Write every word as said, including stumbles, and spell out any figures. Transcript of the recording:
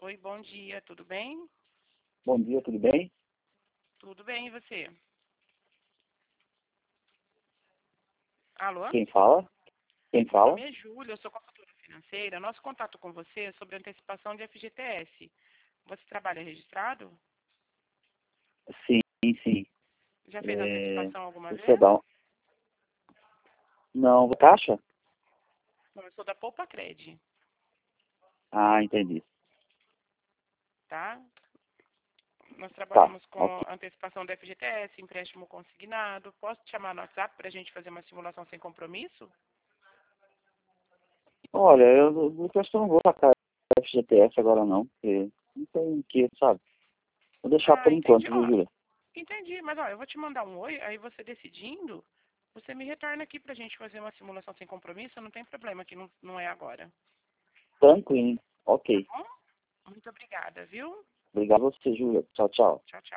Oi, bom dia, tudo bem? Bom dia, tudo bem? Tudo bem, e você? Alô? Quem fala? Quem Meu nome fala? é Júlia, eu sou consultora financeira. Nosso contato com você é sobre antecipação de F G T S. Você trabalha registrado? Sim, sim. Já fez É, antecipação alguma você vez? dá um... Não, caixa? Não, eu sou da Poupa Cred, Ah, entendi. tá? Nós Tá, trabalhamos ok. com antecipação do F G T S, empréstimo consignado. Posso te chamar no WhatsApp para a gente fazer uma simulação sem compromisso? Olha, eu, eu acho que eu não vou sacar F G T S agora não, porque não tem o que, sabe? Vou deixar Ah, por entendi. enquanto, viu, Ó, Júlia? entendi, mas ó, eu vou te mandar um oi, aí você decidindo, você me retorna aqui pra gente fazer uma simulação sem compromisso, não tem problema, que não, não é agora. Tranquilo. Ok. Tá bom? Muito obrigada, viu? Obrigado a você, Júlia. Tchau, tchau. Tchau, tchau.